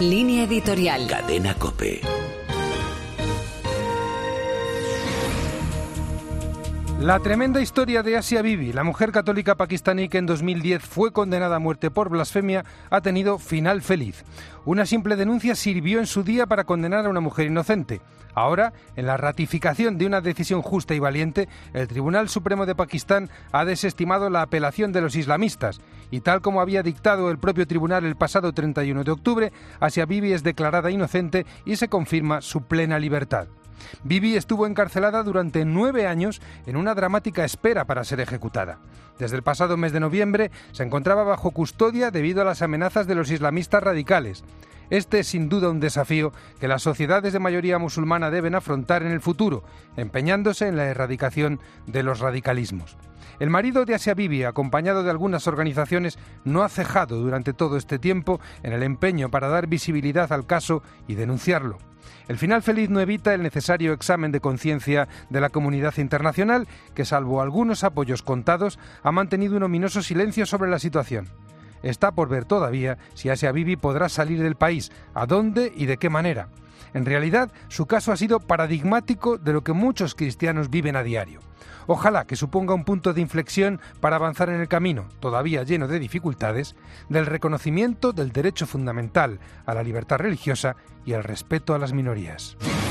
Línea editorial. Cadena COPE. La tremenda historia de Asia Bibi, la mujer católica pakistaní que en 2010 fue condenada a muerte por blasfemia, ha tenido final feliz. Una simple denuncia sirvió en su día para condenar a una mujer inocente. Ahora, en la ratificación de una decisión justa y valiente, el Tribunal Supremo de Pakistán ha desestimado la apelación de los islamistas y, tal como había dictado el propio tribunal el pasado 31 de octubre, Asia Bibi es declarada inocente y se confirma su plena libertad. Bibi estuvo encarcelada durante 9 años en una dramática espera para ser ejecutada. Desde el pasado mes de noviembre se encontraba bajo custodia debido a las amenazas de los islamistas radicales. Este es sin duda un desafío que las sociedades de mayoría musulmana deben afrontar en el futuro, empeñándose en la erradicación de los radicalismos. El marido de Asia Bibi, acompañado de algunas organizaciones, no ha cejado durante todo este tiempo en el empeño para dar visibilidad al caso y denunciarlo. El final feliz no evita el necesario examen de conciencia de la comunidad internacional, que, salvo algunos apoyos contados, ha mantenido un ominoso silencio sobre la situación. Está por ver todavía si Asia Bibi podrá salir del país, a dónde y de qué manera. En realidad, su caso ha sido paradigmático de lo que muchos cristianos viven a diario. Ojalá que suponga un punto de inflexión para avanzar en el camino, todavía lleno de dificultades, del reconocimiento del derecho fundamental a la libertad religiosa y al respeto a las minorías.